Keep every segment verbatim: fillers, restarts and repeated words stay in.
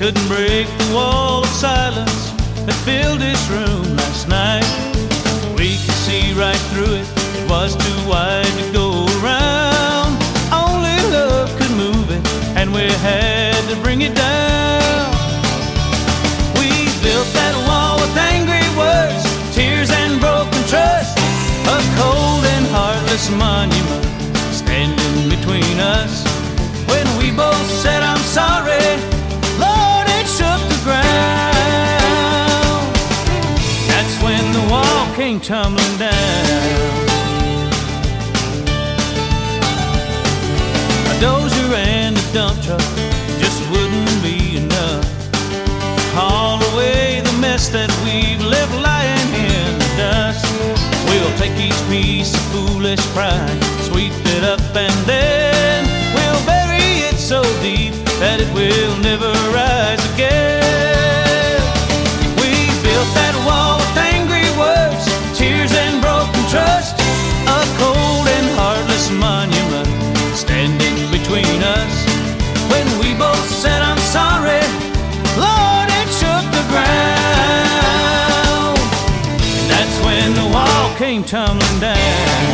couldn't break the wall of silence that filled this room last night. We could see right through it, it was too wide to go around. Only love could move it, and we had to bring it down. We built that wall with angry words, tears and broken trust, a cold and heartless monument standing between us. When we both said I'm sorry, Lord, it shook the ground. That's when the wall came tumbling down. A dozer and a dump truck just wouldn't be enough to haul away the mess that we've left lying in the dust. We'll take each piece of foolish pride, sweep it up, and then we'll bury it so deep that it will never rise again. We built that wall with angry words, tears and broken trust, a cold and heartless monument standing between us. When we both said I'm sorry, Lord, it shook the ground. And that's when the wall came tumbling down.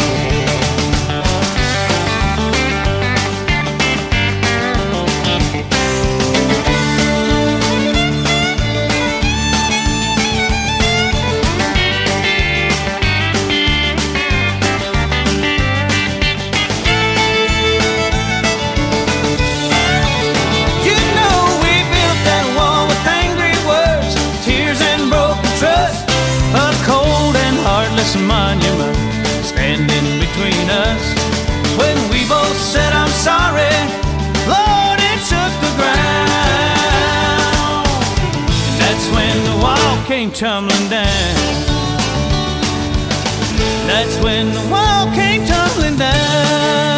Monument standing between us. When we both said I'm sorry, Lord, it shook the ground. And that's when the wall came tumbling down. That's when the wall came tumbling down.